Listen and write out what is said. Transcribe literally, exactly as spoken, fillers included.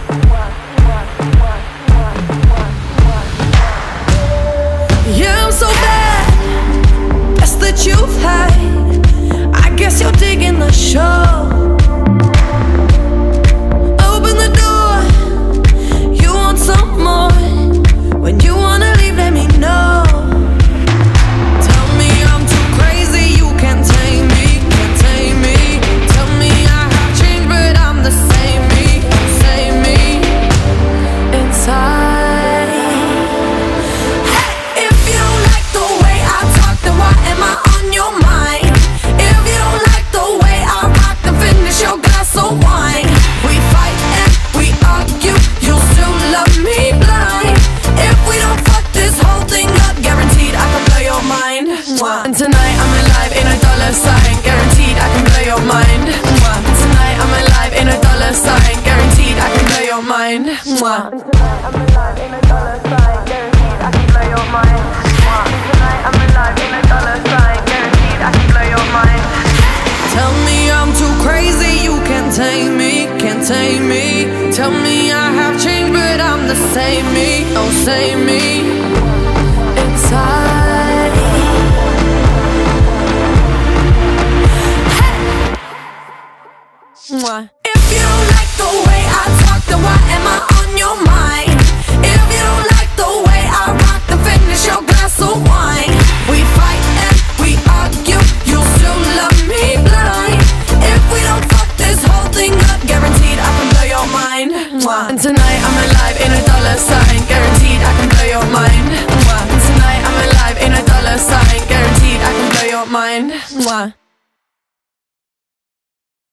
Yeah, I'm so bad. That's that you've had. I guess you're digging the show. Open the door. You want some more. When you wanna leave, let me know. Tell me I'm too crazy, you can't tame me, can't tame me. Tell me I have changed, but I'm the same me, same me inside. Hey, if you don't like the way I talk, then why am I on your mind? If you don't like the way I rock, then finish your glass of wine. We fight and we argue, you'll still love me blind. If we don't fuck this whole thing up, guaranteed I can blow your mind. And tonight I'm alive in a dollar sign, guaranteed I can blow your mind. Tonight I'm alive in a dollar sign, guaranteed I can blow your mind. Tonight I'm alive in a dollar sign, guaranteed I can blow your mind. Tonight I'm alive in a dollar sign, guaranteed I can blow your mind. Tell me I'm too crazy, you can't tame me, can't tame me. Tell me I have changed, but I'm the same me, oh same me inside. Hey. If you don't like the way I talk, then why am I on your mind? If you don't like the way I rock, then finish your glass of wine.